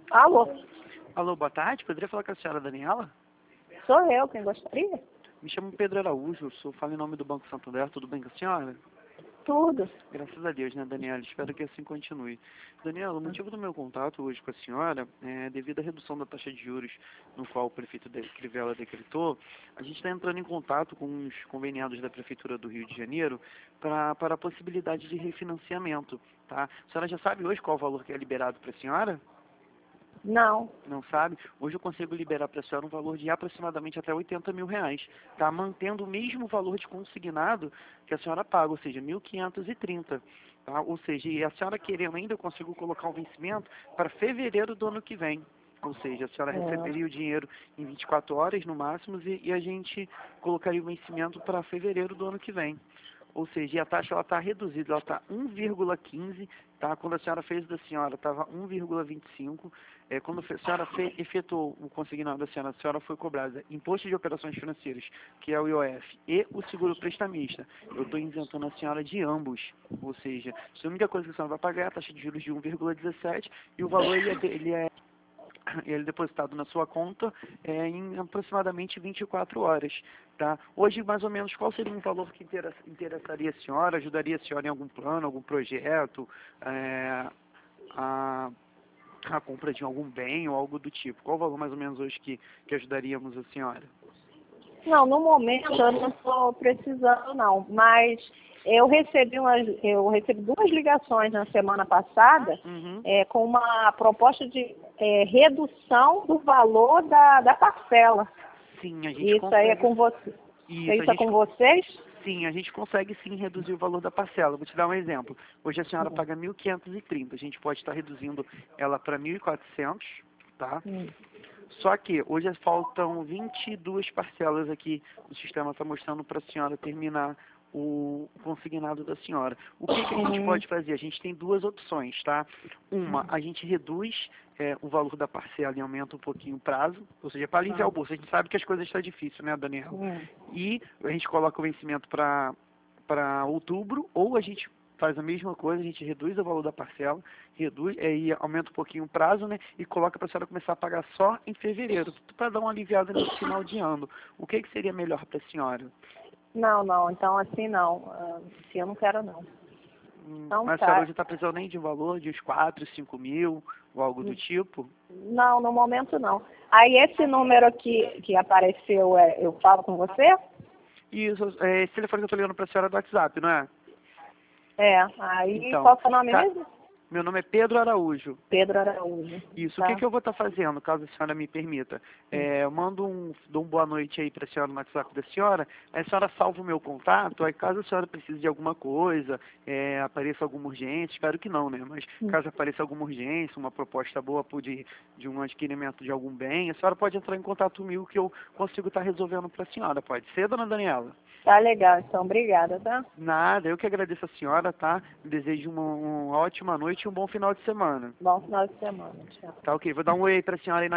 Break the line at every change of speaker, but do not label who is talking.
Alô,
Alô, boa tarde. Poderia falar com a senhora Daniela?
sou eu quem gostaria?
Me chamo Pedro Araújo, falo em nome do Banco Santander. Tudo bem com a senhora?
Tudo.
Graças a Deus, né, Daniela? Espero que assim continue. Daniela, o motivo do meu contato hoje com a senhora é devido à redução da taxa de juros no qual o prefeito Crivella decretou. A gente está entrando em contato com os conveniados da Prefeitura do Rio de Janeiro para a possibilidade de refinanciamento, tá? A senhora já sabe hoje qual o valor que é liberado para a senhora?
Não.
Não sabe? Hoje eu consigo liberar para a senhora um valor de aproximadamente até R$ 80 mil, tá? Mantendo o mesmo valor de consignado que a senhora paga, ou seja, 1.530, tá? Ou seja, e a senhora querendo ainda, eu consigo colocar um vencimento para fevereiro do ano que vem. Ou seja, a senhora receberia o dinheiro em 24 horas no máximo e a gente colocaria o vencimento para fevereiro do ano que vem. Ou seja, e a taxa ela está reduzida, ela está 1,15, tá? Quando a senhora fez da senhora estava 1,25. Quando a senhora efetuou o consignado da senhora, a senhora foi cobrada imposto de operações financeiras, que é o IOF, e o seguro prestamista. Eu estou isentando a senhora de ambos. Ou seja, a única coisa que a senhora vai pagar é a taxa de juros de 1,17 e o valor ele é depositado na sua conta em aproximadamente 24 horas, tá? Hoje, mais ou menos, qual seria um valor que interessaria a senhora, ajudaria a senhora em algum plano, algum projeto, a compra de algum bem ou algo do tipo? Qual o valor, mais ou menos, hoje que ajudaríamos a senhora?
Não, no momento eu não estou precisando não, mas eu recebi duas ligações na semana passada com uma proposta de redução do valor da parcela.
Sim, a gente
Isso
consegue.
aí é com você. Isso é com vocês?
Sim, a gente consegue sim reduzir o valor da parcela. Vou te dar um exemplo. Hoje a senhora paga 1.530, a gente pode estar reduzindo ela para 1.400, tá? Só que hoje faltam 22 parcelas aqui, o sistema está mostrando para a senhora terminar o consignado da senhora. O que a gente pode fazer? A gente tem duas opções, tá? Uma, a gente reduz o valor da parcela e aumenta um pouquinho o prazo, ou seja, para aliviar o bolso. A gente sabe que as coisas estão difíceis, né, Daniela? E a gente coloca o vencimento para outubro, ou a gente faz a mesma coisa, a gente reduz o valor da parcela, reduz e aumenta um pouquinho o prazo, né? E coloca para a senhora começar a pagar só em fevereiro, para dar uma aliviada nesse final de ano. O que seria melhor para a senhora?
Não, então assim não. Assim eu não quero não. Então,
mas a senhora hoje está precisando nem de um valor de uns 4, 5 mil, ou algo do tipo?
Não, no momento não. Aí esse número aqui que apareceu, eu falo com você?
Isso, esse telefone que eu estou ligando para a senhora do WhatsApp, não é?
Aí
Então,
qual é o seu nome mesmo?
Meu nome é Pedro Araújo.
Pedro Araújo.
Isso.
Tá.
O que eu vou estar fazendo, caso a senhora me permita? Eu mando dou boa noite aí para a senhora no WhatsApp da senhora, a senhora salva o meu contato, aí caso a senhora precise de alguma coisa, apareça alguma urgência, espero que não, né? Mas caso apareça alguma urgência, uma proposta boa de um adquirimento de algum bem, a senhora pode entrar em contato comigo que eu consigo estar resolvendo para a senhora. Pode ser, dona Daniela?
Tá legal, então. Obrigada, tá?
Nada, eu que agradeço a senhora, tá? Desejo uma ótima noite e um bom final de semana.
Bom final de semana. Tchau.
Tá ok, vou dar um oi aí pra senhora aí na